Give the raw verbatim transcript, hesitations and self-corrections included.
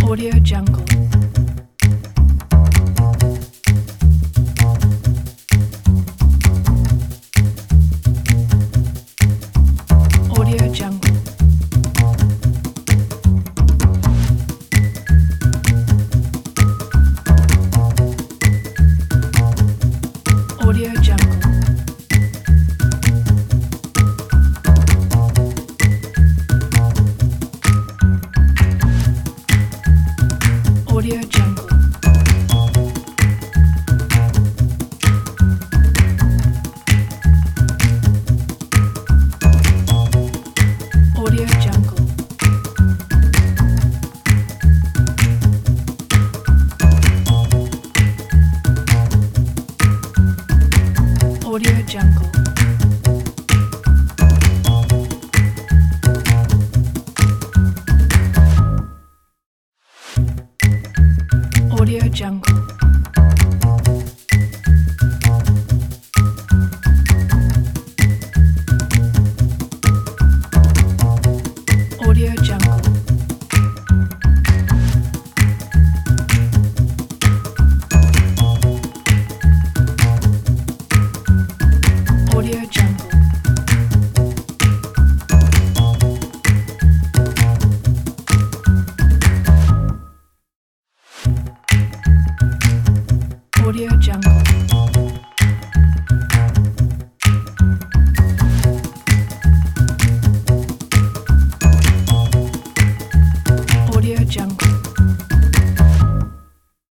Audio Jungle. Audio Jungle. Audio Jungle. Audio Jungle. Audio Jungle. Audio Jungle. Audio Jungle. Audio Jungle. Audio Jungle.